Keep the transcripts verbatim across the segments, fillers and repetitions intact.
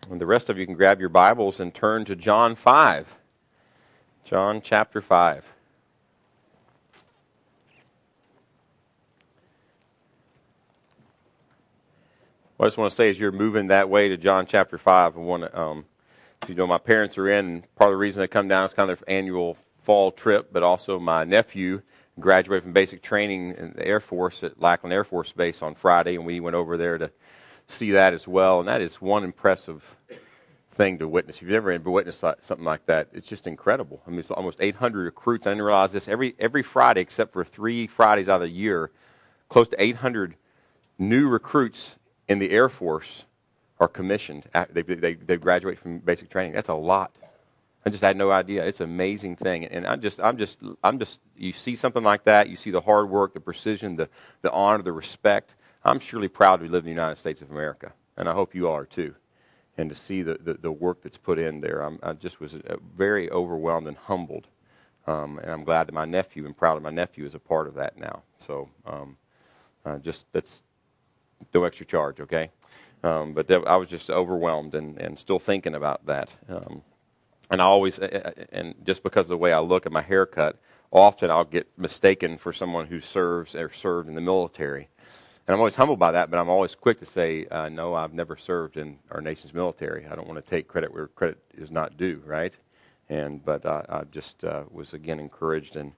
And the rest of you can grab your Bibles and turn to John five. John chapter five. What I just want to say is you're moving that way to John chapter five. I want to, um, you know, my parents are in, and part of the reason they come down is kind of their annual fall trip, but also my nephew graduated from basic training in the Air Force at Lackland Air Force Base on Friday, and we went over there to see that as well. And that is one impressive thing to witness. If you've ever witnessed something like that, it's just incredible. I mean, it's almost eight hundred recruits. I didn't realize this. Every every Friday, except for three Fridays out of the year, close to eight hundred new recruits in the Air Force are commissioned. They, they, they graduate from basic training. That's a lot. I just had no idea. It's an amazing thing. And I just, I'm just, I'm just, you see something like that, you see the hard work, the precision, the, the honor, the respect. I'm surely proud to live in the United States of America. And I hope you all are too. And to see the, the, the work that's put in there, I'm, I just was very overwhelmed and humbled. Um, and I'm glad that my nephew, and proud of my nephew, is a part of that now. So um, uh, just, that's no extra charge, okay? Um, but that, I was just overwhelmed and, and still thinking about that. Um, and I always, and just because of the way I look at my haircut, often I'll get mistaken for someone who serves or served in the military. And I'm always humbled by that, but I'm always quick to say, uh, no, I've never served in our nation's military. I don't want to take credit where credit is not due, right? And but I, I just uh, was, again, encouraged and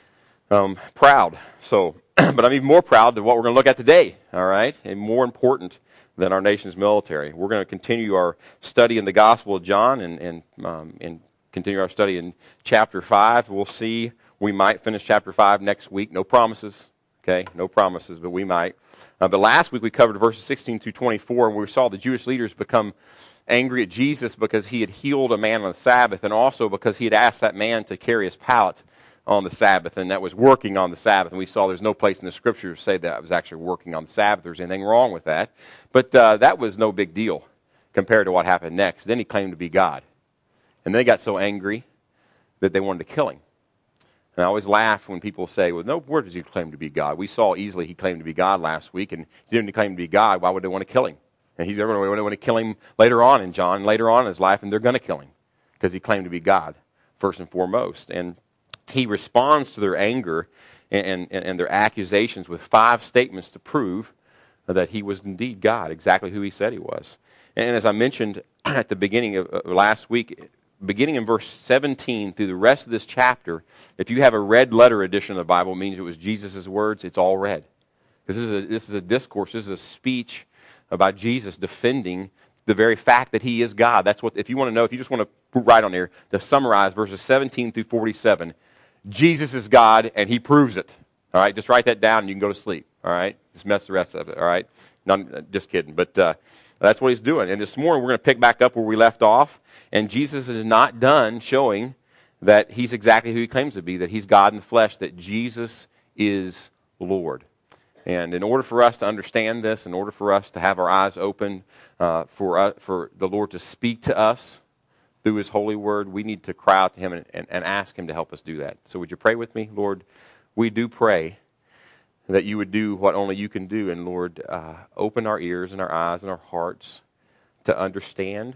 um, proud. So, but I'm even more proud of what we're going to look at today, all right? And more important than our nation's military. We're going to continue our study in the Gospel of John and, and, um, and continue our study in chapter five. We'll see. We might finish chapter five next week. No promises, okay? No promises, but we might. Uh, but last week we covered verses sixteen through twenty-four, and we saw the Jewish leaders become angry at Jesus because he had healed a man on the Sabbath, and also because he had asked that man to carry his pallet on the Sabbath, and that was working on the Sabbath. And we saw there's no place in the Scripture to say that it was actually working on the Sabbath. There's anything wrong with that. But uh, that was no big deal compared to what happened next. Then he claimed to be God. And they got so angry that they wanted to kill him. And I always laugh when people say, well, no, where does he claim to be God? We saw easily he claimed to be God last week, and he didn't claim to be God. Why would they want to kill him? And he's going to want to kill him later on in John, later on in his life, and they're going to kill him because he claimed to be God, first and foremost. And he responds to their anger and, and, and their accusations with five statements to prove that he was indeed God, exactly who he said he was. And as I mentioned at the beginning of uh, last week, beginning in verse seventeen through the rest of this chapter, if you have a red letter edition of the Bible, it means it was Jesus' words. It's all red. Because this is a, this is a discourse, this is a speech about Jesus defending the very fact that he is God. That's what, if you want to know, if you just want to write on here, to summarize verses seventeen through forty-seven, Jesus is God, and he proves it. All right, just write that down, and you can go to sleep. All right, just mess the rest of it. All right, Not, just kidding, but uh, that's what he's doing. And this morning we're going to pick back up where we left off, and Jesus is not done showing that he's exactly who he claims to be, that he's God in the flesh, that Jesus is Lord. And in order for us to understand this, in order for us to have our eyes open uh, for uh, for the Lord to speak to us through his holy word, we need to cry out to him and, and, and ask him to help us do that. So would you pray with me? Lord, we do pray that you would do what only you can do. And Lord, uh, open our ears and our eyes and our hearts to understand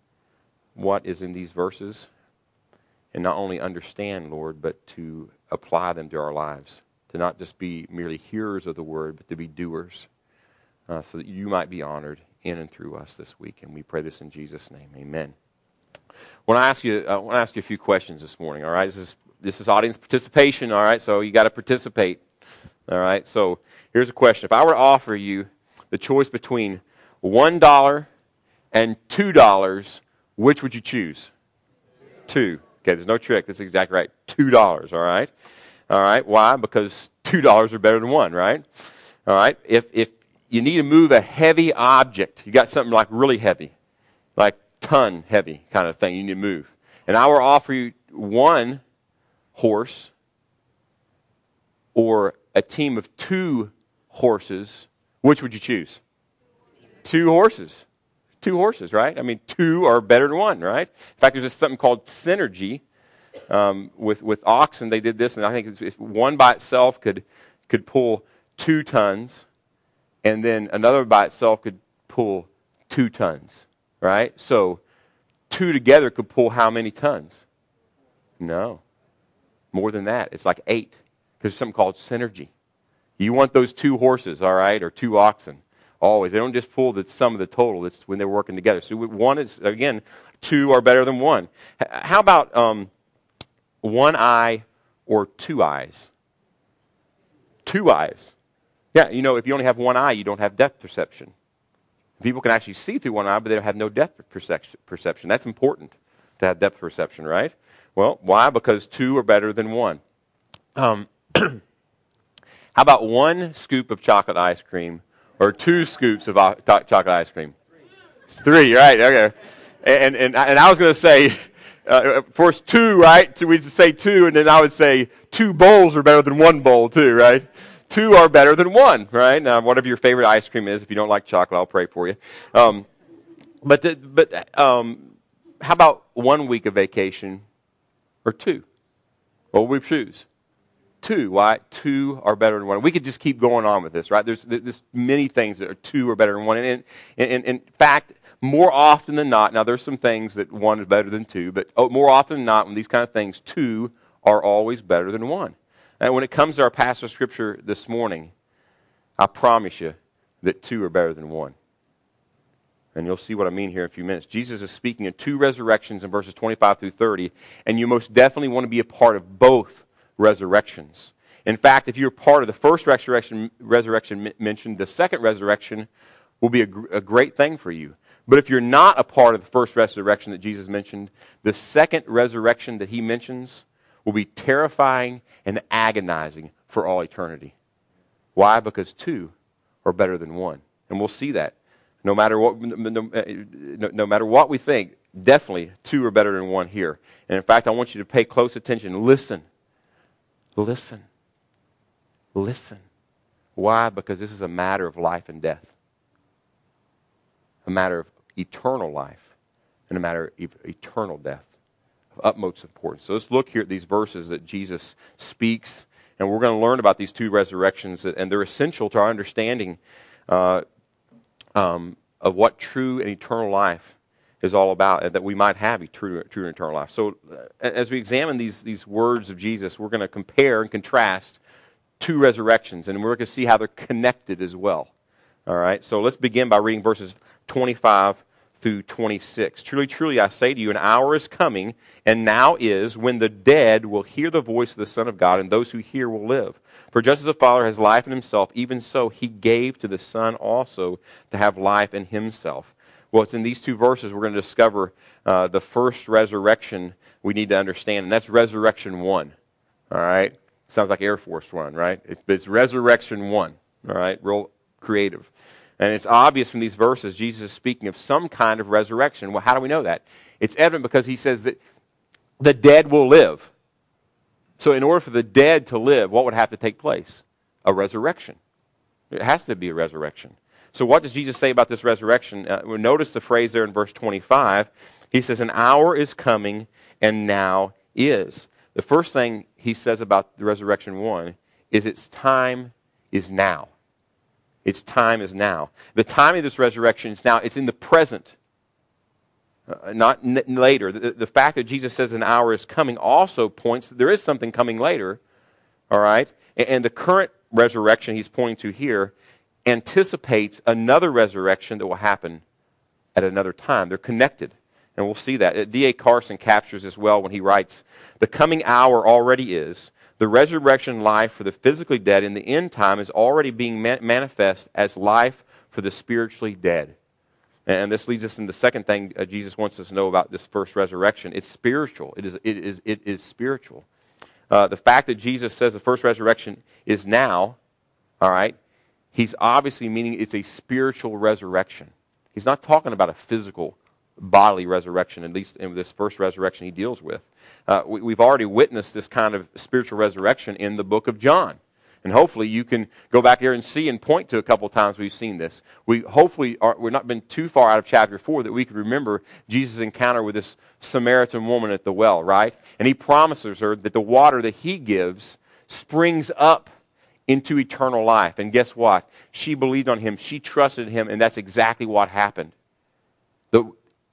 what is in these verses. And not only understand, Lord, but to apply them to our lives. To not just be merely hearers of the word, but to be doers. Uh, so that you might be honored in and through us this week. And we pray this in Jesus' name. Amen. I want to ask you, I want to ask you a few questions this morning, all right? This is, this is audience participation, all right? So you got to participate, all right? So here's a question. If I were to offer you the choice between one dollar and two dollars, which would you choose? Two. Okay, there's no trick. That's exactly right. two dollars, all right? All right, why? Because two dollars are better than one, right? All right, if, if you need to move a heavy object, you got something like really heavy, like ton heavy kind of thing you need to move. And I will offer you one horse or a team of two horses. Which would you choose? Two horses. Two horses, right? I mean, two are better than one, right? In fact, there's just something called synergy um, with with oxen. They did this, and I think it's, if one by itself could could pull two tons, and then another by itself could pull two tons. right? So two together could pull how many tons? No. More than that. It's like eight. Because there's something called synergy. You want those two horses, all right, or two oxen. Always. They don't just pull the sum of the total. It's when they're working together. So one is, again, two are better than one. How about um, one eye or two eyes? Two eyes. Yeah, you know, if you only have one eye, you don't have depth perception. People can actually see through one eye, but they don't have no depth perception. That's important to have depth perception, right? Well, why? Because two are better than one. Um, how about one scoop of chocolate ice cream or two scoops of o- to- chocolate ice cream? Three, right? Okay. And and and I was going to say, uh, first two, right? So we'd say two, and then I would say two bowls are better than one bowl, too, right? Two are better than one, right? Now, whatever your favorite ice cream is, if you don't like chocolate, I'll pray for you. Um, but the, but um, how about one week of vacation or two? What would we choose? Two. Why? Two are better than one. We could just keep going on with this, right? There's, there's many things that are two are better than one. And in, in, in fact, more often than not, now there's some things that one is better than two, but more often than not, when these kind of things, two are always better than one. And when it comes to our passage of Scripture this morning, I promise you that two are better than one. And you'll see what I mean here in a few minutes. Jesus is speaking of two resurrections in verses twenty-five through thirty, and you most definitely want to be a part of both resurrections. In fact, if you're part of the first resurrection, resurrection mentioned, the second resurrection will be a, a great thing for you. But if you're not a part of the first resurrection that Jesus mentioned, the second resurrection that he mentions will be terrifying and agonizing for all eternity. Why? Because two are better than one. And we'll see that. No matter what, no, no, no matter what we think, definitely two are better than one here. And in fact, I want you to pay close attention. Listen. Listen. Listen. Why? Because this is a matter of life and death. A matter of eternal life and a matter of eternal death. Of utmost importance. So let's look here at these verses that Jesus speaks, and we're going to learn about these two resurrections, and they're essential to our understanding uh, um, of what true and eternal life is all about, and that we might have a true, true and eternal life. So uh, as we examine these, these words of Jesus, we're going to compare and contrast two resurrections, and we're going to see how they're connected as well. All right, so let's begin by reading verses twenty-five through twenty-six. Truly, truly, I say to you, an hour is coming, and now is, when the dead will hear the voice of the Son of God, and those who hear will live. For just as the Father has life in himself, even so he gave to the Son also to have life in himself. Well, it's in these two verses we're going to discover uh, the first resurrection we need to understand, and that's resurrection one. All right? Sounds like Air Force One, right? It's, it's resurrection one. All right? Real creative. And it's obvious from these verses, Jesus is speaking of some kind of resurrection. Well, how do we know that? It's evident because he says that the dead will live. So in order for the dead to live, what would have to take place? A resurrection. It has to be a resurrection. So what does Jesus say about this resurrection? Uh, notice the phrase there in verse twenty-five. He says, an hour is coming, and now is. The first thing he says about the resurrection one is its time is now. Its time is now. The time of this resurrection is now. It's in the present, uh, not n- later. The, the fact that Jesus says an hour is coming also points that there is something coming later, all right? And, and the current resurrection he's pointing to here anticipates another resurrection that will happen at another time. They're connected, and we'll see that. D A Carson captures this well when he writes, the coming hour already is. The resurrection life for the physically dead in the end time is already being ma- manifest as life for the spiritually dead. And this leads us into the second thing uh, Jesus wants us to know about this first resurrection. It's spiritual. It is, it is, it is spiritual. Uh, the fact that Jesus says the first resurrection is now, all right, he's obviously meaning it's a spiritual resurrection. He's not talking about a physical bodily resurrection, at least in this first resurrection he deals with. Uh, we, we've already witnessed this kind of spiritual resurrection in the book of John. And hopefully you can go back there and see and point to a couple of times we've seen this. We hopefully are, we're not been too far out of chapter four that we could remember Jesus' encounter with this Samaritan woman at the well, right? And he promises her that the water that he gives springs up into eternal life. And guess what? She believed on him. She trusted him, and that's exactly what happened. The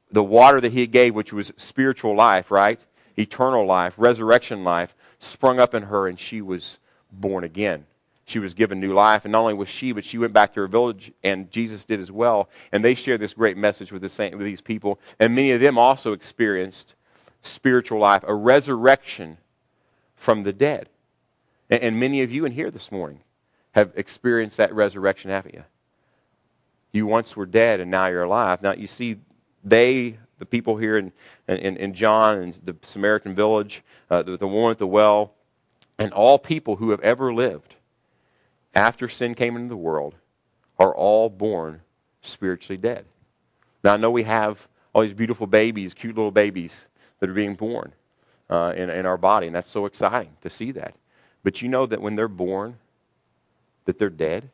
the water that he gave, which was spiritual life, right? Eternal life, resurrection life, sprung up in her, and she was born again. She was given new life, and not only was she, but she went back to her village, and Jesus did as well. And they shared this great message with the saint, with these people, and many of them also experienced spiritual life, a resurrection from the dead. And, and many of you in here this morning have experienced that resurrection, haven't you? You once were dead, and now you're alive. Now you see, they, the people here in in, in John and the Samaritan village, uh, the, the woman at the well, and all people who have ever lived after sin came into the world are all born spiritually dead. Now, I know we have all these beautiful babies, cute little babies that are being born uh, in, in our body, and that's so exciting to see that. But you know that when they're born, that they're dead?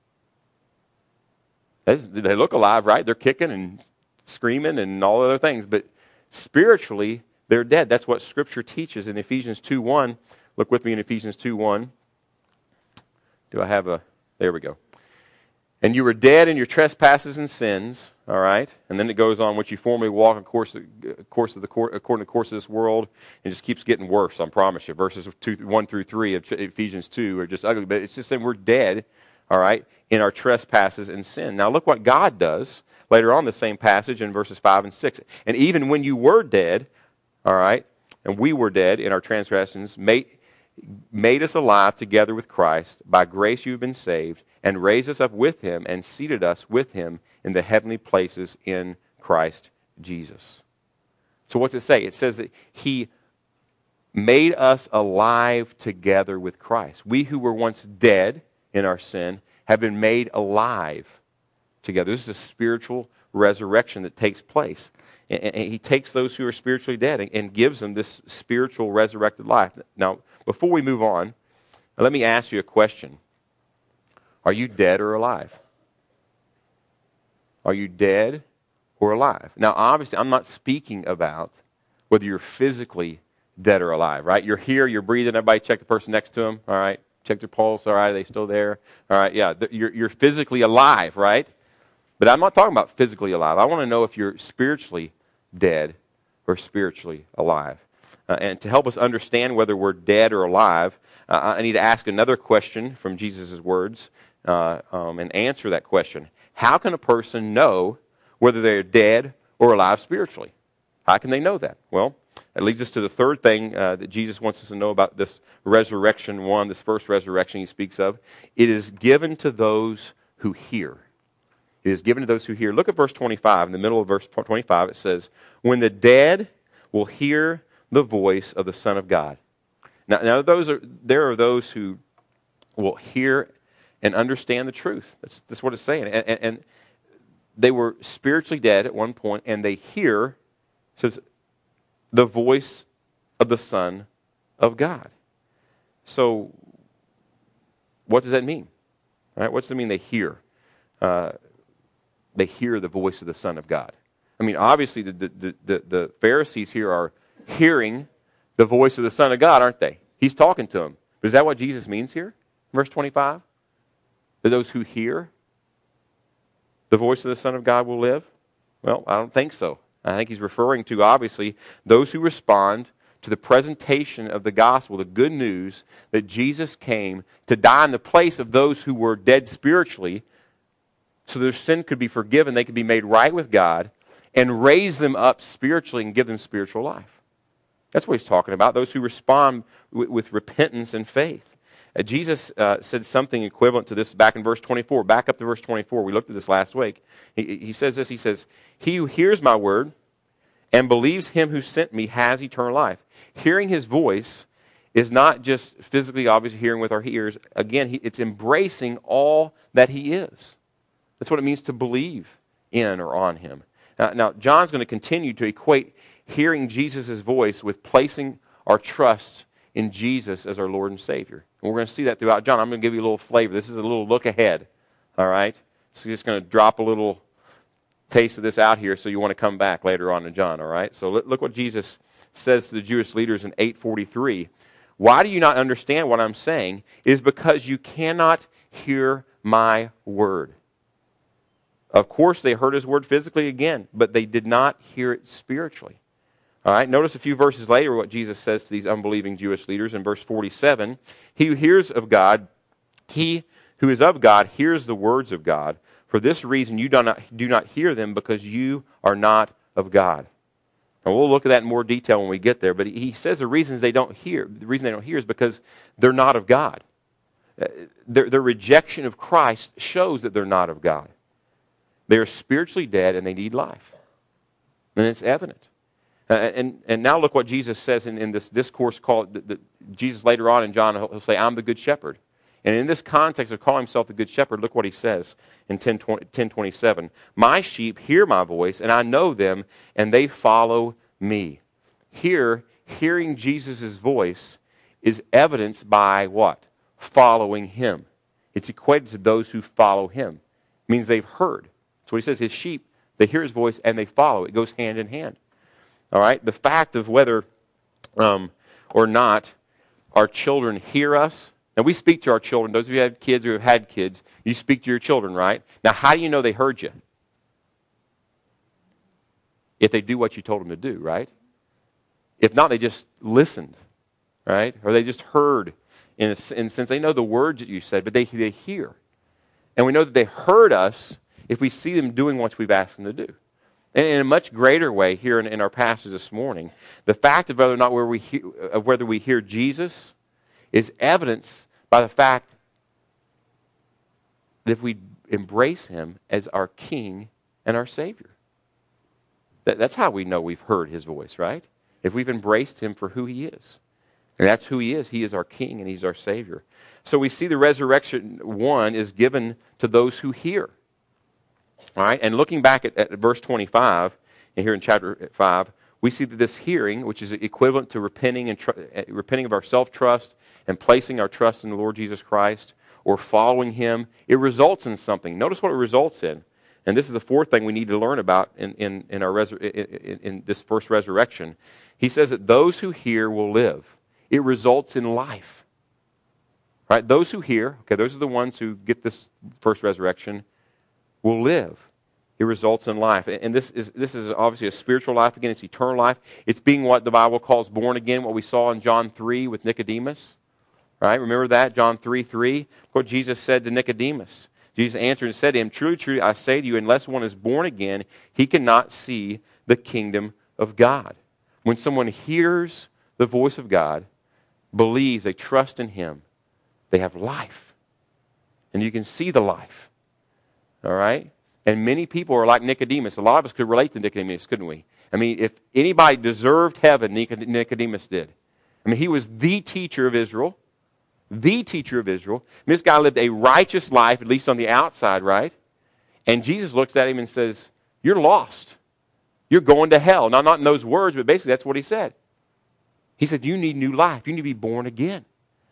They look alive, right? They're kicking and screaming and all other things, but spiritually, they're dead. That's what Scripture teaches in Ephesians two one. Look with me in Ephesians two one. Do I have a... There we go. And you were dead in your trespasses and sins, all right? And then it goes on, which you formerly walked in the course of, course of the according to the course of this world, and just keeps getting worse, I promise you. Verses two, one through three of Ephesians two are just ugly, but it's just saying we're dead, all right, in our trespasses and sin. Now look what God does later on in the same passage in verses five and six. And even when you were dead, all right, and we were dead in our transgressions, made... made us alive together with Christ. By grace you have been saved, and raised us up with him, and seated us with him in the heavenly places in Christ Jesus. So what's it say? It says that he made us alive together with Christ. We who were once dead in our sin have been made alive together. This is a spiritual resurrection that takes place. And he takes those who are spiritually dead and gives them this spiritual resurrected life. Now, before we move on, let me ask you a question. Are you dead or alive? Are you dead or alive? Now, obviously, I'm not speaking about whether you're physically dead or alive, right? You're here, you're breathing, everybody check the person next to them, all right? Check their pulse, all right, are they still there? All right, yeah, you're, you're physically alive, right? But I'm not talking about physically alive. I want to know if you're spiritually dead or spiritually alive. Uh, and to help us understand whether we're dead or alive, uh, I need to ask another question from Jesus' words uh, um, and answer that question. How can a person know whether they're dead or alive spiritually? How can they know that? Well, that leads us to the third thing uh, that Jesus wants us to know about this resurrection one, this first resurrection he speaks of. It is given to those who hear. It is given to those who hear. Look at verse twenty-five. In the middle of verse twenty-five, it says, when the dead will hear the voice of the Son of God. Now, now those are there are those who will hear and understand the truth. That's, that's what it's saying. And, and, and they were spiritually dead at one point, and they hear, it says, the voice of the Son of God. So, what does that mean? All right, what does it mean they hear? Uh, they hear the voice of the Son of God. I mean, obviously, the, the, the, the Pharisees here are hearing the voice of the Son of God, aren't they? He's talking to them. But is that what Jesus means here? Verse twenty-five? That those who hear the voice of the Son of God will live? Well, I don't think so. I think he's referring to, obviously, those who respond to the presentation of the gospel, the good news that Jesus came to die in the place of those who were dead spiritually, so their sin could be forgiven, they could be made right with God, and raise them up spiritually and give them spiritual life. That's what he's talking about, those who respond with, with repentance and faith. Uh, Jesus uh, said something equivalent to this back in verse twenty-four. Back up to verse twenty-four. We looked at this last week. He, he says this, he says, he who hears my word and believes him who sent me has eternal life. Hearing his voice is not just physically, obviously, hearing with our ears. Again, he, it's embracing all that he is. That's what it means to believe in or on him. Now, now John's going to continue to equate hearing Jesus' voice with placing our trust in Jesus as our Lord and Savior. And we're going to see that throughout John. I'm going to give you a little flavor. This is a little look ahead, all right? So just going to drop a little taste of this out here so you want to come back later on in John, all right? So look what Jesus says to the Jewish leaders in eight forty-three. Why do you not understand what I'm saying? It is because you cannot hear my word. Of course, they heard his word physically again, but they did not hear it spiritually. All right, notice a few verses later what Jesus says to these unbelieving Jewish leaders in verse forty-seven. He who hears of God, he who is of God hears the words of God. For this reason you do not, do not hear them, because you are not of God. And we'll look at that in more detail when we get there. But he says the reasons they don't hear, the reason they don't hear is because they're not of God. Their, their rejection of Christ shows that they're not of God. They are spiritually dead and they need life. And it's evident. Uh, and, and now look what Jesus says in, in this discourse called, the, the, Jesus later on in John, he'll, he'll say, I'm the good shepherd. And in this context of calling himself the good shepherd, look what he says in ten twenty-seven. My sheep hear my voice, and I know them, and they follow me. Here, hearing Jesus' voice is evidenced by what? Following him. It's equated to those who follow him. It means they've heard. That's what he says. His sheep, they hear his voice, and they follow. It goes hand in hand. All right? The fact of whether um, or not our children hear us. Now, we speak to our children. Those of you who have kids or have had kids, you speak to your children, right? Now, how do you know they heard you? If they do what you told them to do, right? If not, they just listened, right? Or they just heard, in a, in a sense. They know the words that you said, but they, they hear. And we know that they heard us if we see them doing what we've asked them to do. And in a much greater way here in, in our passage this morning, the fact of whether or not where we he, of whether we hear Jesus is evidence by the fact that if we embrace him as our King and our Savior. That, that's how we know we've heard his voice, right? If we've embraced him for who he is. And that's who he is. He is our King and he's our Savior. So we see the resurrection, one, is given to those who hear. All right? And looking back at, at verse twenty-five, and here in chapter five, we see that this hearing, which is equivalent to repenting and tr- repenting of our self-trust and placing our trust in the Lord Jesus Christ or following him, it results in something. Notice what it results in. And this is the fourth thing we need to learn about in, in, in, our resur- in, in this first resurrection. He says that those who hear will live. It results in life. Right? Those who hear, okay, those are the ones who get this first resurrection, will live. It results in life. And this is this is obviously a spiritual life. Again, it's eternal life. It's being what the Bible calls born again, what we saw in John three with Nicodemus. Right? Remember that? John three three. What Jesus said to Nicodemus. Jesus answered and said to him, Truly, truly, I say to you, unless one is born again, he cannot see the kingdom of God. When someone hears the voice of God, believes, they trust in him, they have life. And you can see the life. All right? And many people are like Nicodemus. A lot of us could relate to Nicodemus, couldn't we? I mean, if anybody deserved heaven, Nicodemus did. I mean, he was the teacher of Israel. The teacher of Israel. And this guy lived a righteous life, at least on the outside, right? And Jesus looks at him and says, you're lost. You're going to hell. Now, not in those words, but basically that's what he said. He said, you need new life. You need to be born again.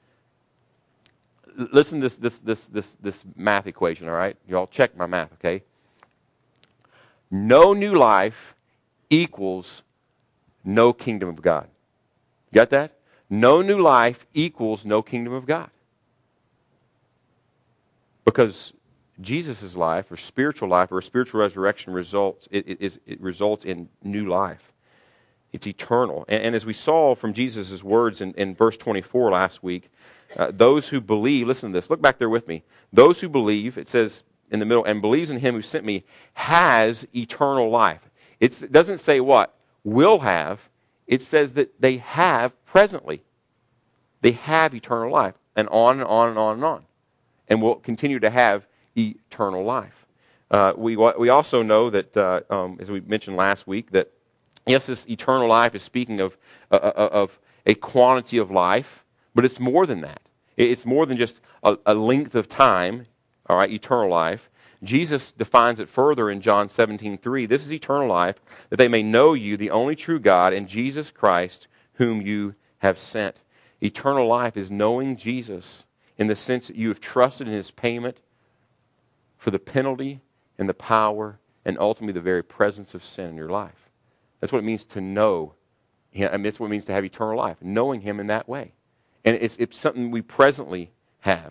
Listen to this, this, this, this, this math equation, all right? You all check my math, okay? No new life equals no kingdom of God. You got that? No new life equals no kingdom of God. Because Jesus' life, or spiritual life, or a spiritual resurrection results, it, it, is, it results in new life. It's eternal. And, and as we saw from Jesus' words in, in verse twenty-four last week, uh, those who believe, listen to this, look back there with me. Those who believe, it says in the middle, and believes in him who sent me, has eternal life. It's, it doesn't say what? Will have. It says that they have presently. They have eternal life. And on and on and on and on. And will continue to have eternal life. Uh, we, we also know that, uh, um, as we mentioned last week, that yes, this eternal life is speaking of, uh, of a quantity of life, but it's more than that. It's more than just a, a length of time, all right, eternal life. Jesus defines it further in John seventeen three. This is eternal life, that they may know you, the only true God, and Jesus Christ, whom you have sent. Eternal life is knowing Jesus in the sense that you have trusted in his payment for the penalty and the power and ultimately the very presence of sin in your life. That's what it means to know him. I mean, that's what it means to have eternal life, knowing him in that way. And it's, it's something we presently have.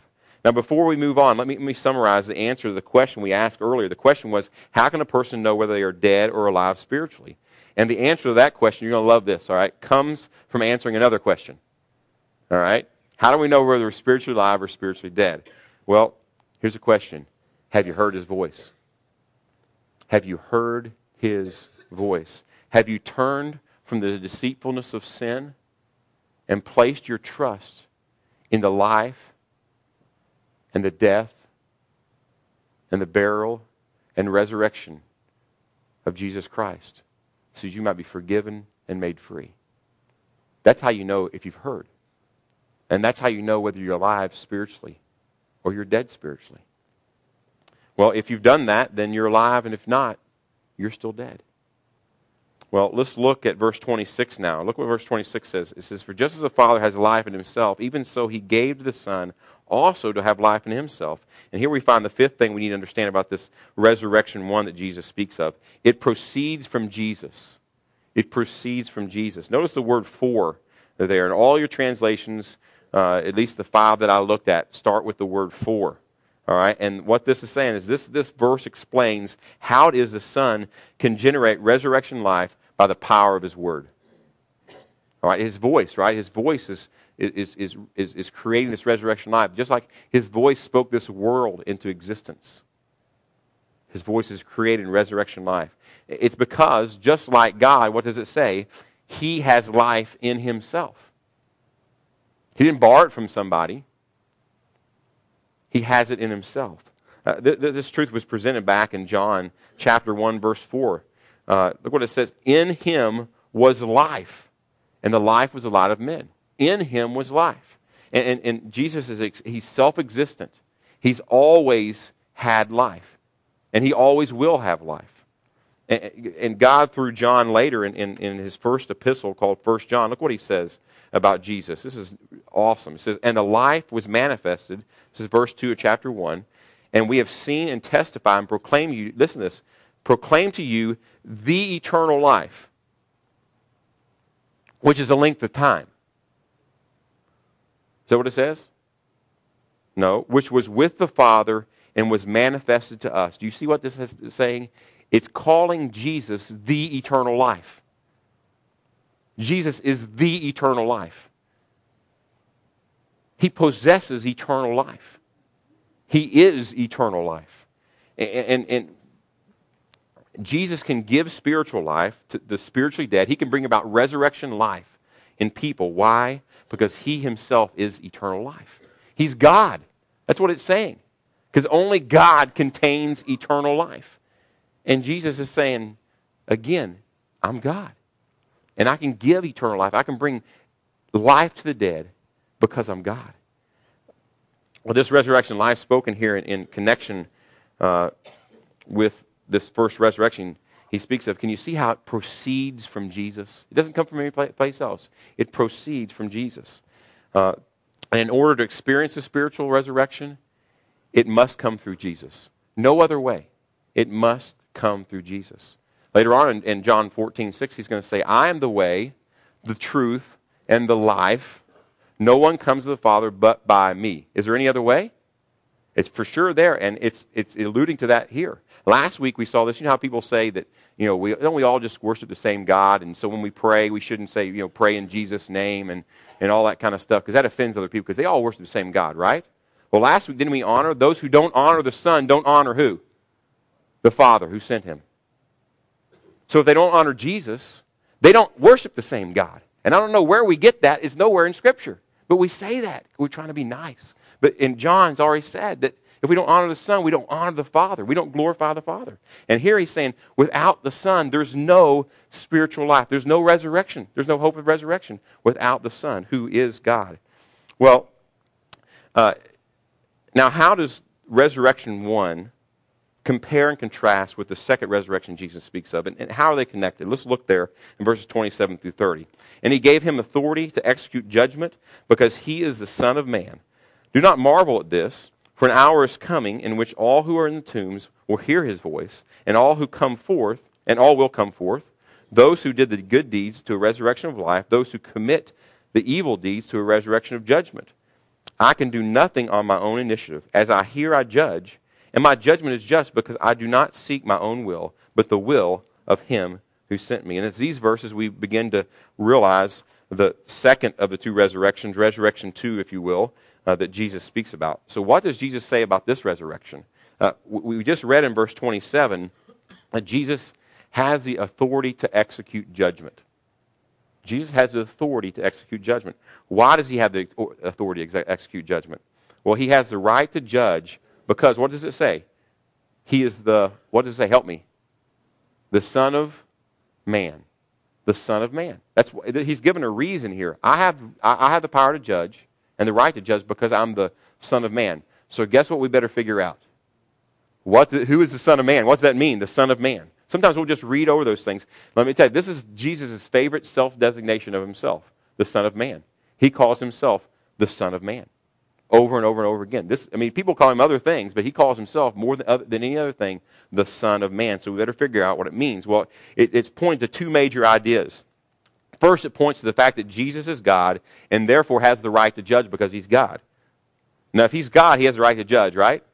Now, before we move on, let me, let me summarize the answer to the question we asked earlier. The question was, how can a person know whether they are dead or alive spiritually? And the answer to that question, you're going to love this, all right, comes from answering another question. All right? How do we know whether we're spiritually alive or spiritually dead? Well, here's a question. Have you heard his voice? Have you heard his voice? Have you turned from the deceitfulness of sin and placed your trust in the life and the death and the burial and resurrection of Jesus Christ, so you might be forgiven and made free? That's how you know if you've heard. And that's how you know whether you're alive spiritually or you're dead spiritually. Well, if you've done that, then you're alive, and if not, you're still dead. Well, let's look at verse twenty-six now. Look what verse twenty-six says. It says, "For just as the Father has life in himself, even so he gave to the Son also to have life in himself." And here we find the fifth thing we need to understand about this resurrection one that Jesus speaks of. It proceeds from Jesus. It proceeds from Jesus. Notice the word "for" there. In all your translations, uh, at least the five that I looked at, start with the word "for." All right, and what this is saying is this, this verse explains how it is the Son can generate resurrection life by the power of his word. All right, his voice, right? His voice is, is, is, is, is creating this resurrection life. Just like his voice spoke this world into existence. His voice is creating resurrection life. It's because, just like God, what does it say? He has life in himself. He didn't borrow it from somebody. He has it in himself. Uh, th- th- this truth was presented back in John chapter one, verse four. Uh, look what it says. "In him was life, and the life was the light of men." In him was life. And, and, and Jesus, is ex- he's self-existent. He's always had life. And he always will have life. And, and God, through John later in, in, in his first epistle called First John, look what he says about Jesus. This is awesome. It says, "And the life was manifested," this is verse two of chapter one, "and we have seen and testify and proclaim to you," listen to this, "proclaim to you the eternal life, which is a length of time." Is that what it says? No. "Which was with the Father and was manifested to us." Do you see what this is saying? It's calling Jesus the eternal life. Jesus is the eternal life. He possesses eternal life. He is eternal life. And, and, and Jesus can give spiritual life to the spiritually dead. He can bring about resurrection life in people. Why? Because he himself is eternal life. He's God. That's what it's saying. Because only God contains eternal life. And Jesus is saying, again, I'm God. And I can give eternal life. I can bring life to the dead because I'm God. Well, this resurrection life spoken here in, in connection uh, with this first resurrection, he speaks of, can you see how it proceeds from Jesus? It doesn't come from any place else. It proceeds from Jesus. Uh, and in order to experience the spiritual resurrection, it must come through Jesus. No other way. It must come through Jesus. Later on in, in John fourteen six, he's going to say, "I am the way, the truth, and the life. No one comes to the Father but by me." Is there any other way? It's for sure there, and it's it's alluding to that here. Last week we saw this. You know how people say that, you know, we don't we all just worship the same God, and so when we pray, we shouldn't say, you know, pray in Jesus' name and, and all that kind of stuff, because that offends other people, because they all worship the same God, right? Well, last week, didn't we honor those who don't honor the Son, don't honor who? The Father who sent him. So if they don't honor Jesus, they don't worship the same God. And I don't know where we get that. It's nowhere in Scripture. But we say that. We're trying to be nice. But in John's already said that if we don't honor the Son, we don't honor the Father. We don't glorify the Father. And here he's saying, without the Son, there's no spiritual life. There's no resurrection. There's no hope of resurrection without the Son, who is God. Well, uh, now how does Resurrection one compare and contrast with the second resurrection Jesus speaks of, and, and how are they connected? Let's look there in verses twenty-seven through thirty. "And he gave him authority to execute judgment, because he is the Son of Man. Do not marvel at this, for an hour is coming in which all who are in the tombs will hear his voice, and all who come forth, and all will come forth, those who did the good deeds to a resurrection of life, those who commit the evil deeds to a resurrection of judgment. I can do nothing on my own initiative. As I hear, I judge, and my judgment is just because I do not seek my own will, but the will of him who sent me. And it's these verses we begin to realize the second of the two resurrections, resurrection two, if you will, uh, that Jesus speaks about. So what does Jesus say about this resurrection? Uh, we just read in verse twenty-seven that Jesus has the authority to execute judgment. Jesus has the authority to execute judgment. Why does he have the authority to execute judgment? Well, he has the right to judge because, what does it say? He is the, what does it say? Help me. The Son of Man. The Son of Man. That's he's given a reason here. I have, I have the power to judge and the right to judge because I'm the Son of Man. So guess what we better figure out? What? Who is the Son of Man? What does that mean, the Son of Man? Sometimes we'll just read over those things. Let me tell you, this is Jesus' favorite self-designation of himself, the Son of Man. He calls himself the Son of Man over and over and over again. This, I mean, people call him other things, but he calls himself more than, other, than any other thing the Son of Man. So we better figure out what it means. Well, it, it's pointing to two major ideas. First, it points to the fact that Jesus is God and therefore has the right to judge because he's God. Now, if he's God, he has the right to judge, right?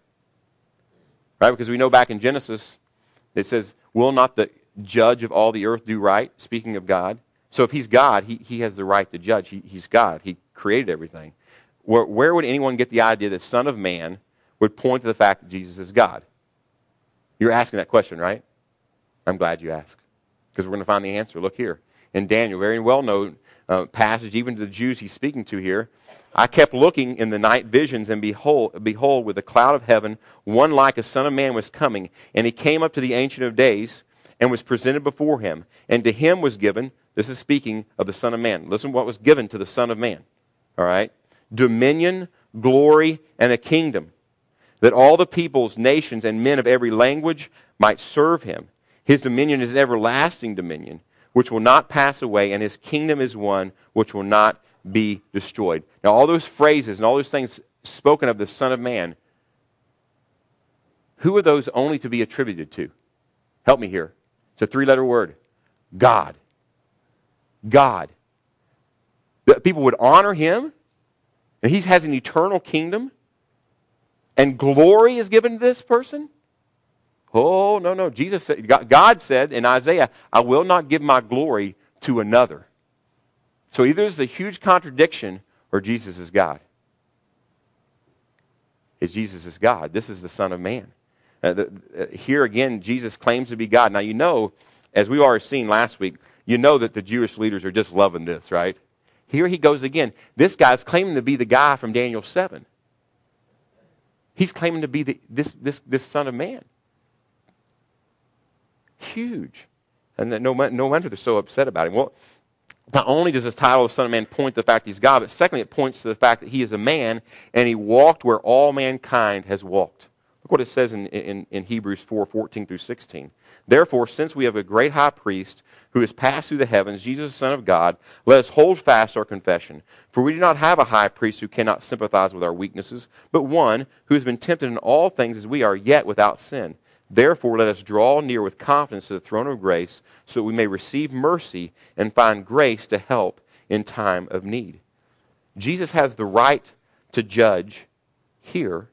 Right? Because we know back in Genesis, it says, will not the judge of all the earth do right? Speaking of God. So if he's God, he, he has the right to judge. He, he's God. He created everything. Where, where would anyone get the idea that Son of Man would point to the fact that Jesus is God? You're asking that question, right? I'm glad you asked. Because we're going to find the answer. Look here. In Daniel, very well-known uh, passage, even to the Jews he's speaking to here. I kept looking in the night visions, and behold, behold, with a cloud of heaven, one like a Son of Man was coming. And he came up to the Ancient of Days and was presented before him. And to him was given, this is speaking of the Son of Man. Listen what was given to the Son of Man. All right? Dominion, glory, and a kingdom, that all the peoples, nations, and men of every language might serve him. His dominion is an everlasting dominion, which will not pass away, and his kingdom is one which will not be destroyed. Now, all those phrases and all those things spoken of the Son of Man, who are those only to be attributed to? Help me here. It's a three-letter word. God. God. That people would honor him, and he has an eternal kingdom, and glory is given to this person? Oh, no, no. Jesus said, God said in Isaiah, I will not give my glory to another. So either there's a huge contradiction or Jesus is God. Is Jesus is God. This is the Son of Man. Uh, the, uh, here again, Jesus claims to be God. Now you know, as we already seen last week, you know that the Jewish leaders are just loving this, right? Here he goes again. This guy's claiming to be the guy from Daniel seven. He's claiming to be the, this, this, this Son of Man. Huge. And no, no wonder they're so upset about him. Well, not only does this title of Son of Man point to the fact he's God, but secondly it points to the fact that he is a man and he walked where all mankind has walked. Look what it says in, in, in Hebrews four, fourteen through sixteen. Therefore, since we have a great high priest who has passed through the heavens, Jesus the Son of God, let us hold fast our confession. For we do not have a high priest who cannot sympathize with our weaknesses, but one who has been tempted in all things as we are, yet without sin. Therefore, let us draw near with confidence to the throne of grace so that we may receive mercy and find grace to help in time of need. Jesus has the right to judge here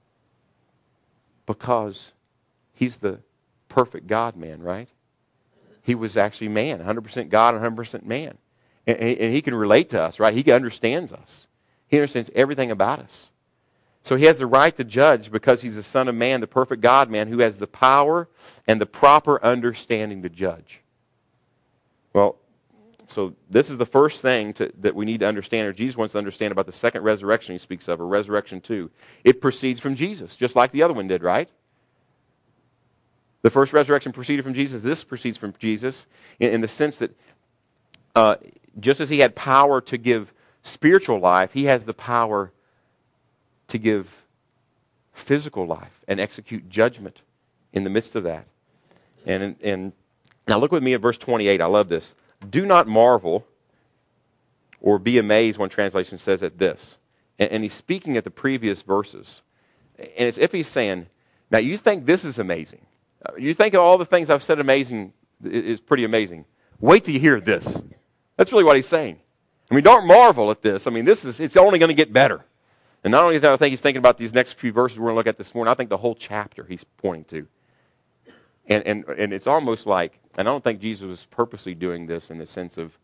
because he's the perfect God-man, right? He was actually man, one hundred percent God and one hundred percent man. And, and he can relate to us, right? He understands us. He understands everything about us. So he has the right to judge because he's the Son of Man, the perfect God-man, who has the power and the proper understanding to judge. Well, so this is the first thing to, that we need to understand, or Jesus wants to understand about the second resurrection he speaks of, or resurrection two. It proceeds from Jesus, just like the other one did, right? The first resurrection proceeded from Jesus. This proceeds from Jesus in, in the sense that uh, just as he had power to give spiritual life, he has the power to give physical life and execute judgment in the midst of that. And, and now look with me at verse twenty-eight. I love this. Do not marvel or be amazed, one translation says, at this. And, and he's speaking at the previous verses. And it's if he's saying, now you think this is amazing. You think all the things I've said amazing is pretty amazing. Wait till you hear this. That's really what he's saying. I mean, don't marvel at this. I mean, this is it's only going to get better. And not only that, I think he's thinking about these next few verses we're going to look at this morning. I think the whole chapter he's pointing to. And, and, and it's almost like, and I don't think Jesus was purposely doing this in the sense of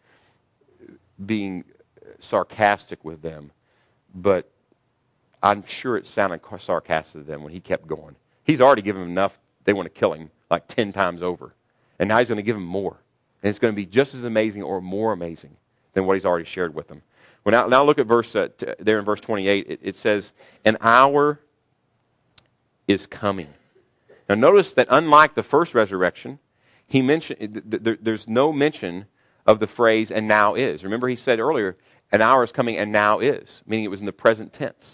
being sarcastic with them, but I'm sure it sounded sarcastic to them when he kept going. He's already given them enough. They want to kill him like ten times over. And now he's going to give them more. And it's going to be just as amazing or more amazing than what he's already shared with them. Well, now, now look at verse uh, t- there in verse twenty-eight. It, it says, an hour is coming. Now notice that unlike the first resurrection, he mentioned th- th- there's no mention of the phrase, and now is. Remember he said earlier, an hour is coming and now is, meaning it was in the present tense.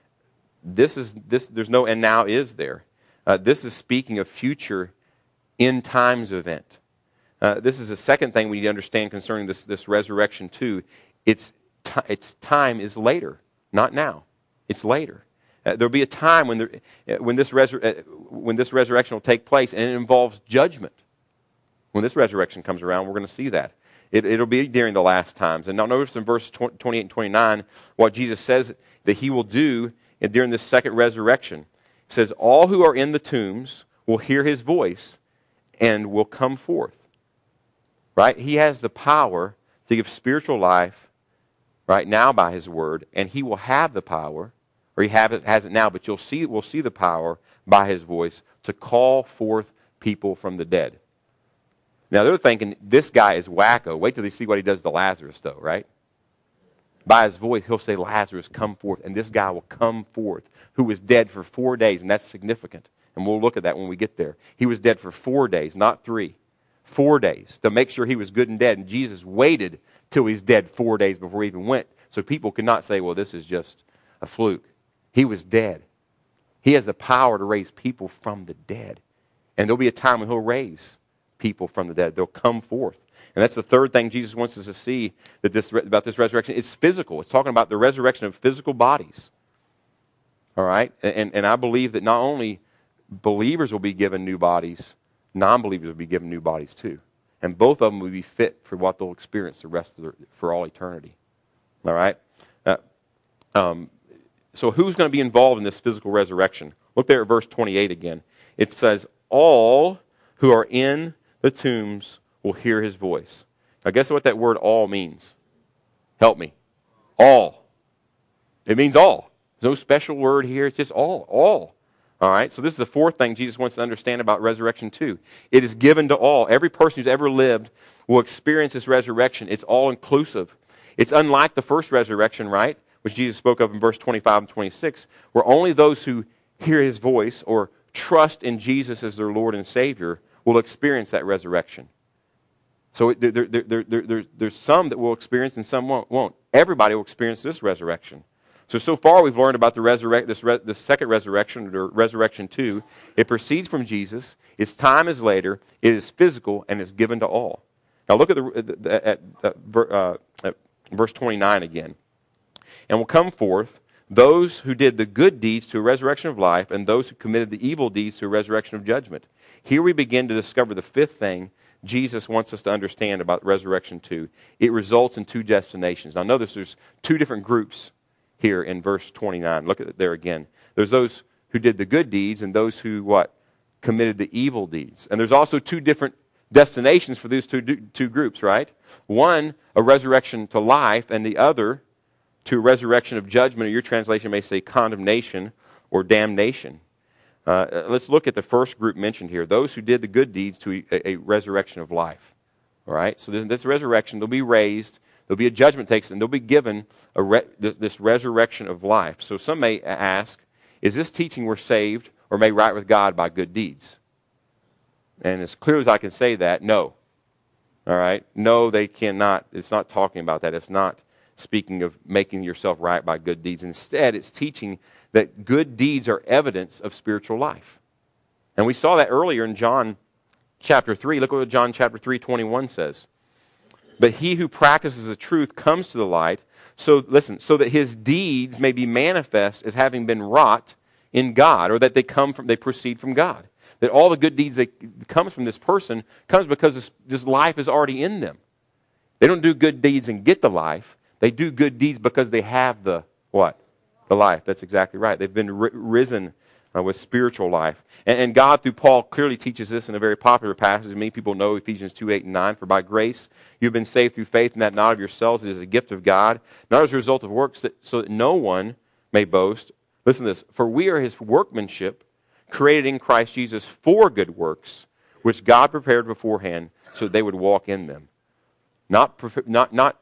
This is this. There's no and now is there. Uh, this is speaking of future end times event. Uh, this is the second thing we need to understand concerning this, this resurrection too. It's, t- its time is later, not now. It's later. Uh, there'll be a time when, there, uh, when, this resur- uh, when this resurrection will take place, and it involves judgment. When this resurrection comes around, we're going to see that. It, it'll be during the last times. And now notice in verse twenty-eight and twenty-nine what Jesus says that he will do during this second resurrection. It says, all who are in the tombs will hear his voice and will come forth. Right? He has the power to give spiritual life right now by his word, and he will have the power, or he have it, has it now, but you'll see, we'll see the power by his voice to call forth people from the dead. Now they're thinking, this guy is wacko. Wait till they see what he does to Lazarus, though, right? By his voice, he'll say, Lazarus, come forth. And this guy will come forth, who was dead for four days, and that's significant. And we'll look at that when we get there. He was dead for four days, not three. Four days to make sure he was good and dead. And Jesus waited till he's dead four days before he even went. So people could not say, well, this is just a fluke. He was dead. He has the power to raise people from the dead. And there'll be a time when he'll raise people from the dead. They'll come forth. And that's the third thing Jesus wants us to see that this, about this resurrection. It's physical. It's talking about the resurrection of physical bodies. All right? And, and I believe that not only believers will be given new bodies, non-believers will be given new bodies too. And both of them will be fit for what they'll experience the rest of their, for all eternity. All right? Uh, um, so who's going to be involved in this physical resurrection? Look there at verse twenty-eight again. It says, all who are in the tombs will hear his voice. Now guess what that word all means? Help me. All. It means all. There's no special word here. It's just all. All. All right? So this is the fourth thing Jesus wants to understand about resurrection too. It is given to all. Every person who's ever lived will experience this resurrection. It's all-inclusive. It's unlike the first resurrection, right? Which Jesus spoke of in verse twenty-five and twenty-six, where only those who hear his voice or trust in Jesus as their Lord and Savior will experience that resurrection. So there, there, there, there, there's, there's some that will experience and some won't. won't. Everybody will experience this resurrection. So, so far we've learned about the resurrect, this, re, this second resurrection, or resurrection two. It proceeds from Jesus. Its time is later. It is physical, and it's given to all. Now look at, the, at, at, uh, at verse twenty-nine again. And will come forth those who did the good deeds to a resurrection of life, and those who committed the evil deeds to a resurrection of judgment. Here we begin to discover the fifth thing Jesus wants us to understand about resurrection two. It results in two destinations. Now notice there's two different groups here in verse twenty-nine. Look at it there again. There's those who did the good deeds and those who, what? Committed the evil deeds. And there's also two different destinations for these two, two groups, right? One, a resurrection to life, and the other to a resurrection of judgment, or your translation may say condemnation or damnation. Uh, let's look at the first group mentioned here. Those who did the good deeds to a, a resurrection of life. All right? So this, this resurrection, they'll be raised. There'll be a judgment takes, and they'll be given a re, this resurrection of life. So some may ask, is this teaching we're saved or made right with God by good deeds? And as clear as I can say that, no. All right? No, they cannot. It's not talking about that. It's not speaking of making yourself right by good deeds. Instead, it's teaching that good deeds are evidence of spiritual life. And we saw that earlier in John chapter three. Look what John chapter three, twenty-one says. But he who practices the truth comes to the light, so listen, so that his deeds may be manifest as having been wrought in God, or that they come from, they proceed from God. That all the good deeds that comes from this person comes because this, this life is already in them. They don't do good deeds and get the life. They do good deeds because they have the what? The life. That's exactly right. They've been ri- risen uh, with spiritual life. And, and God, through Paul, clearly teaches this in a very popular passage. Many people know Ephesians two, eight, and nine. For by grace you have been saved through faith, and that not of yourselves. It is a gift of God, not as a result of works, that, so that no one may boast. Listen to this. For we are his workmanship, created in Christ Jesus for good works, which God prepared beforehand so that they would walk in them. Not, not, not,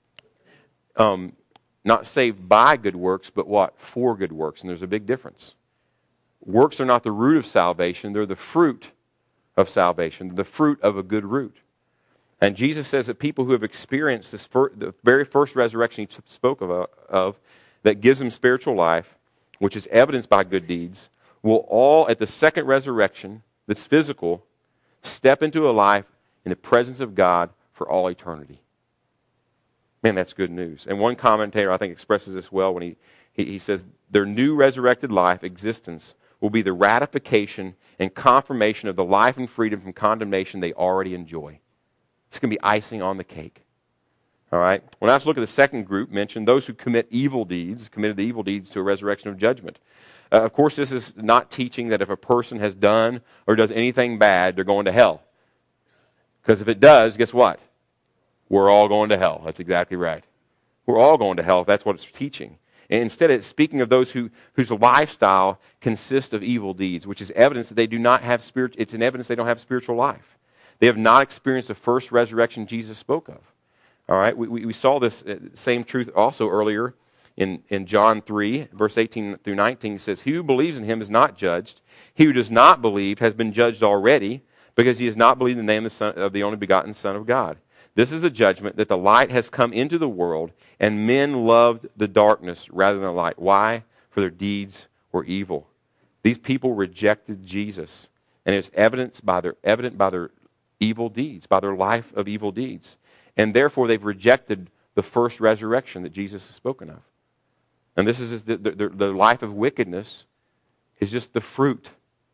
um, not saved by good works, but what? For good works. And there's a big difference. Works are not the root of salvation. They're the fruit of salvation, the fruit of a good root. And Jesus says that people who have experienced this fir- the very first resurrection he spoke of, uh, of, that gives them spiritual life, which is evidenced by good deeds, will all, at the second resurrection, that's physical, step into a life in the presence of God for all eternity. Man, that's good news. And one commentator, I think, expresses this well when he, he, he says, their new resurrected life existence will be the ratification and confirmation of the life and freedom from condemnation they already enjoy. It's going to be icing on the cake. All right? When I look at the second group mentioned, those who commit evil deeds, committed the evil deeds to a resurrection of judgment. Uh, of course, this is not teaching that if a person has done or does anything bad, they're going to hell. Because if it does, guess what? We're all going to hell. That's exactly right. We're all going to hell if that's what it's teaching. And instead, it's speaking of those who, whose lifestyle consists of evil deeds, which is evidence that they do not have spirit. It's an evidence they don't have spiritual life. They have not experienced the first resurrection Jesus spoke of. All right, we, we, we saw this same truth also earlier in, in John three, verse eighteen through nineteen. It says, he who believes in him is not judged. He who does not believe has been judged already, because he has not believed in the name of the, Son, of the only begotten Son of God. This is the judgment, that the light has come into the world, and men loved the darkness rather than the light. Why? For their deeds were evil. These people rejected Jesus, and it's evidenced by their, evident by their evil deeds, by their life of evil deeds. And therefore, they've rejected the first resurrection that Jesus has spoken of. And this is the, the, the life of wickedness is just the fruit.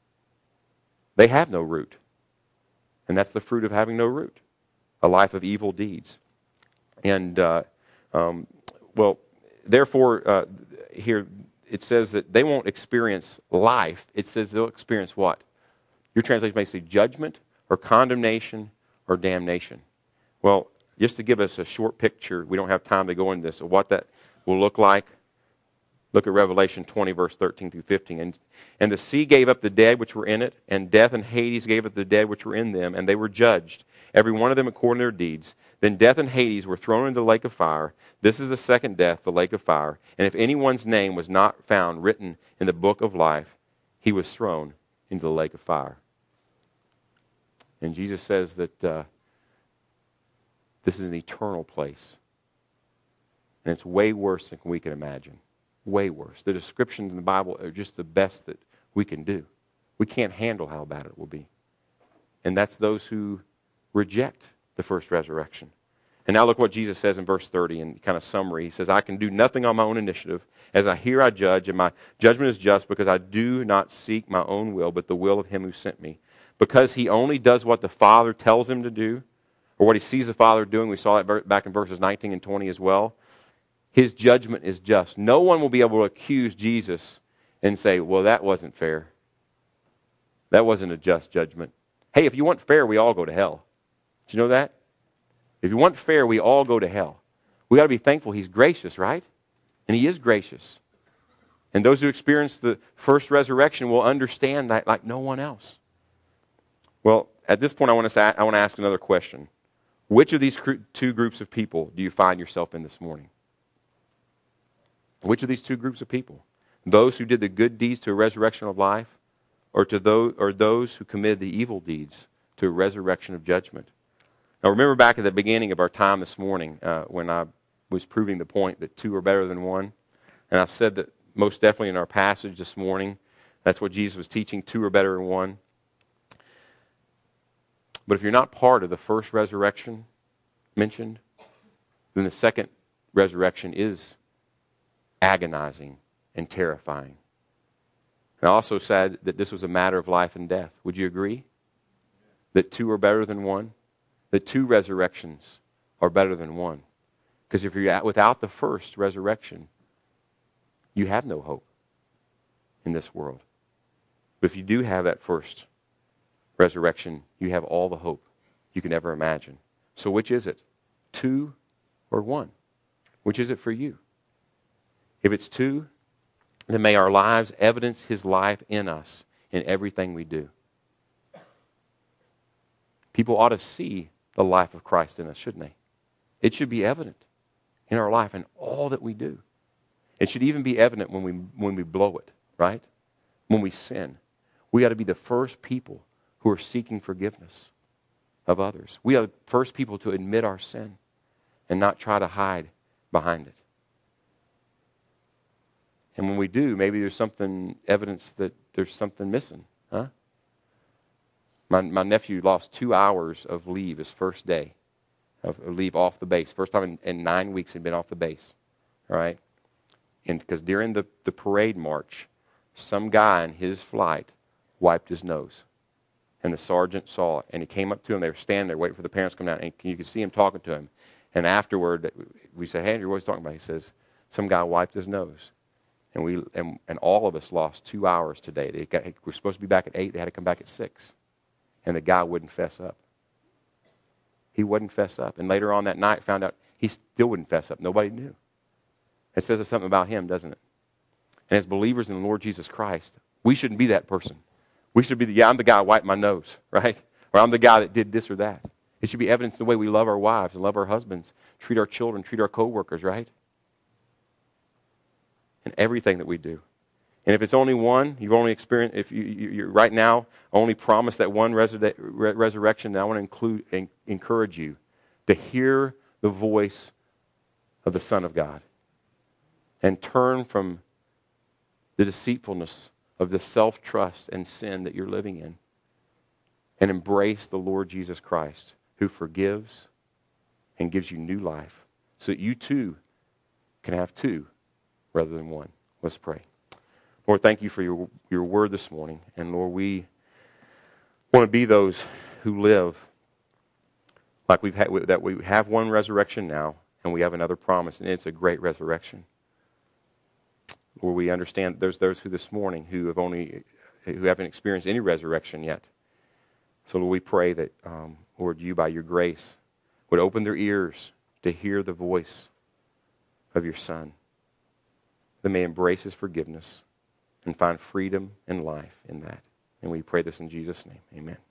They have no root. And that's the fruit of having no root. A life of evil deeds. And, uh, um, well, therefore, uh, here it says that they won't experience life. It says they'll experience what? Your translation may say judgment or condemnation or damnation. Well, just to give us a short picture, we don't have time to go into this, of what that will look like. Look at Revelation twenty, verse thirteen through fifteen. And, and the sea gave up the dead which were in it, and death and Hades gave up the dead which were in them, and they were judged, every one of them according to their deeds. Then death and Hades were thrown into the lake of fire. This is the second death, the lake of fire. And if anyone's name was not found written in the book of life, he was thrown into the lake of fire. And Jesus says that uh, this is an eternal place. And it's way worse than we can imagine. Way worse. The descriptions in the Bible are just the best that we can do. We can't handle how bad it will be. And that's those who reject the first resurrection. And now look what Jesus says in verse thirty in kind of summary. He says, I can do nothing on my own initiative. As I hear, I judge, and my judgment is just, because I do not seek my own will, but the will of him who sent me. Because he only does what the Father tells him to do, or what he sees the Father doing. We saw that back in verses nineteen and twenty as well. His judgment is just. No one will be able to accuse Jesus and say, well, that wasn't fair. That wasn't a just judgment. Hey, if you want fair, we all go to hell. Did you know that? If you want fair, we all go to hell. We got to be thankful he's gracious, right? And he is gracious. And those who experience the first resurrection will understand that like no one else. Well, at this point, I want to I want to ask another question. Which of these two groups of people do you find yourself in this morning? Which of these two groups of people? Those who did the good deeds to a resurrection of life, or to those, or those who committed the evil deeds to a resurrection of judgment? Now, remember back at the beginning of our time this morning uh, when I was proving the point that two are better than one, and I said that most definitely in our passage this morning, that's what Jesus was teaching: two are better than one. But if you're not part of the first resurrection mentioned, then the second resurrection is agonizing and terrifying. And I also said that this was a matter of life and death. Would you agree? That two are better than one? That two resurrections are better than one? Because if you're without the first resurrection, you have no hope in this world. But if you do have that first resurrection, you have all the hope you can ever imagine. So which is it? Two or one? Which is it for you? If it's two, then may our lives evidence his life in us in everything we do. People ought to see the life of Christ in us, shouldn't they? It should be evident in our life and all that we do. It should even be evident when we when we blow it, right? When we sin. We ought to be the first people who are seeking forgiveness of others. We are the first people to admit our sin and not try to hide behind it. And when we do, maybe there's something, evidence that there's something missing, huh? My my nephew lost two hours of leave his first day, of leave off the base. First time in, in nine weeks he'd been off the base, all right? And because during the, the parade march, some guy in his flight wiped his nose. And the sergeant saw it. And he came up to him. They were standing there waiting for the parents to come down. And you could see him talking to him. And afterward, we said, hey, Andrew, what are you talking about? He says, some guy wiped his nose. And we and, and all of us lost two hours today. They got, we're supposed to be back at eight. They had to come back at six. And the guy wouldn't fess up. He wouldn't fess up. And later on that night, found out he still wouldn't fess up. Nobody knew. It says something about him, doesn't it? And as believers in the Lord Jesus Christ, we shouldn't be that person. We should be the, yeah, I'm the guy who wiped my nose, right? Or I'm the guy that did this or that. It should be evidence in the way we love our wives and love our husbands, treat our children, treat our co-workers, right? In everything that we do. And if it's only one, you've only experienced, if you, you, you're right now only promised that one resur- re- resurrection, then I want to include, en- encourage you to hear the voice of the Son of God and turn from the deceitfulness of the self-trust and sin that you're living in and embrace the Lord Jesus Christ, who forgives and gives you new life so that you too can have two rather than one. Let's pray. Lord, thank you for your, your word this morning. And Lord, we want to be those who live like we've had, that we have one resurrection now and we have another promise, and it's a great resurrection. Lord, we understand there's those who this morning who have only, who haven't experienced any resurrection yet. So Lord, we pray that, um, Lord, you by your grace would open their ears to hear the voice of your Son. They may embrace his forgiveness and find freedom and life in that. And we pray this in Jesus' name. Amen.